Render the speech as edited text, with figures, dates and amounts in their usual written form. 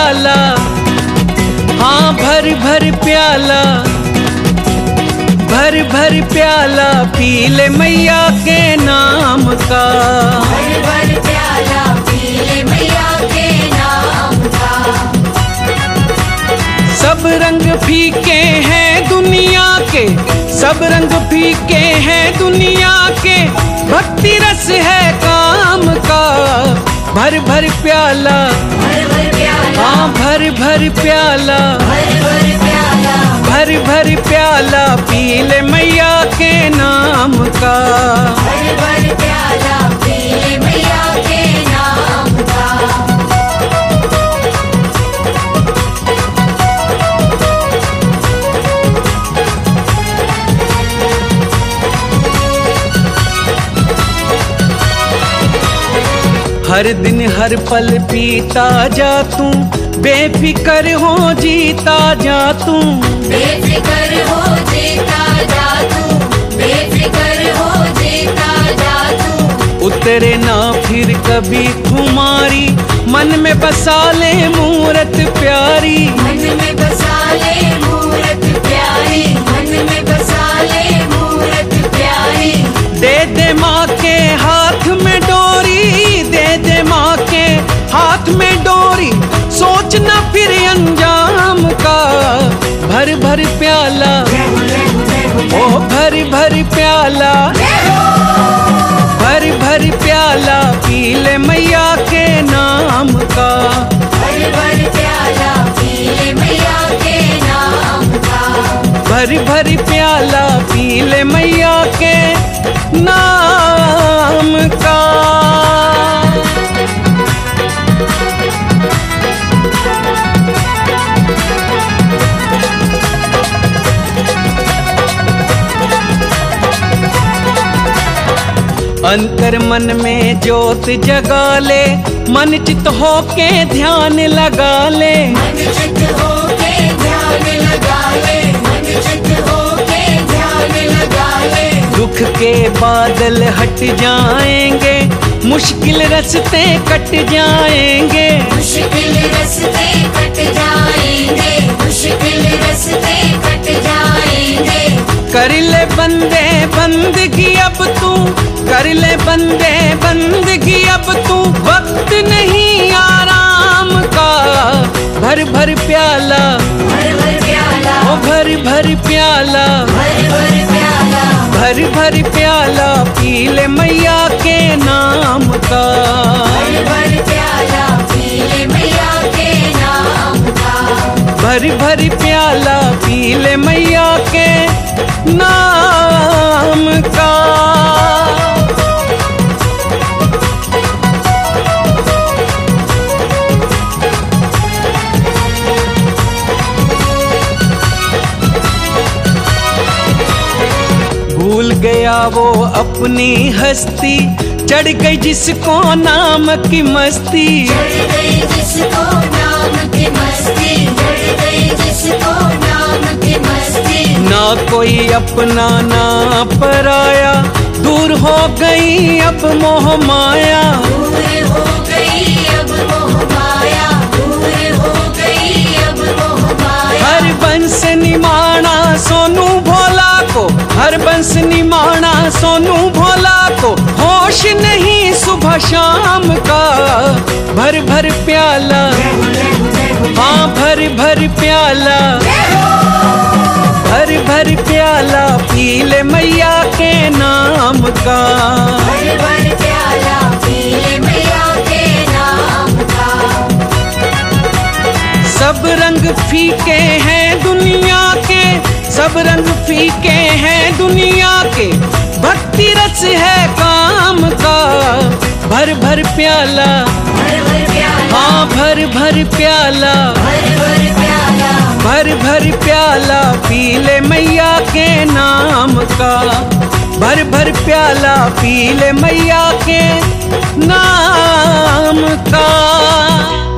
प्याला, हाँ भर भर प्याला, भर भर प्याला पी ले मैया के नाम का। भर भर प्याला पी ले मैया के नाम का। सब रंग फीके हैं दुनिया के, सब रंग फीके हैं दुनिया के, भक्ति रस है काम का। भर भर प्याला, भर भर प्याला, हाँ भर भर प्याला, भर भर प्याला, भर भर प्याला पी ले मैया के नाम का। भर भर प्याला पी ले मैया के नाम का। हर दिन हर पल पीता जा तू, बेफिक्र हो जीता जा तू। बेफिक्र हो जीता जा तू, बेफिक्र हो जीता जा तू। उतरे ना फिर कभी खुमारी, मन में बसा ले मूरत प्यारी। मन में बसा ले मूरत प्यारी, मन में बसा ले मूरत प्यारी। दे दे माँ के हाथ में डोरी, दे दे माँ के हाथ में डोरी, सोचना फिर अंजाम का। भर भर प्याला, ओ भर भर प्याला, भर भर प्याला पी ले मैया के नाम का। भर भर प्याला पी ले मैया के नाम का। भर भर प्याला पी ले मैया के नाम का। अंतर मन में ज्योत जगा ले, मन चित हो के ध्यान लगा ले। मन चित हो के ध्यान लगा ले, मन चित हो के ध्यान लगा ले। दुख के बादल हट जाएंगे, मुश्किल रास्ते कट जाएंगे। मुश्किल रास्ते कट जाएंगे, मुश्किल रास्ते कट जाएंगे। कर ले बंदे बंदगी अब तू, कर ले बंदे बंदगी अब तू, वक्त नहीं आराम का। भर भर प्याला, भर भर प्याला, ओ भर भर प्याला, भर भर प्याला, भर भर प्याला पी ले मैया के नाम का। भर भर प्याला पी ले मैया के नाम का। भर भर प्याला पी ले मैया के नाम का। भूल गया वो अपनी हस्ती, चढ़ गई जिसको नाम की मस्ती। चढ़ गई जिसको नाम की मस्ती, चढ़ गई जिसको नाम की मस्ती। ना कोई अपना ना पराया, दूर हो गई अब मोह माया। दूर हो गई अब मोह माया, दूर हो गई अब मोह माया। हर बंस निमाणा सोनू भोला को, हर बंस निमाणा सोनू भोला को, होश नहीं सुबह शाम का। भर भर प्याला, हाँ भर भर प्याला, भर भर प्याला पी ले मैया के नाम का। भर भर प्याला पी ले मैया के नाम का। सब रंग फीके हैं दुनिया के, सब रंग फीके हैं दुनिया के, भक्ति रस है काम का। भर भर प्याला, भर भर प्याला, हाँ भर भर प्याला, भर भर प्याला, भर भर प्याला पी ले मैया के नाम का। भर भर प्याला पी ले मैया के नाम का।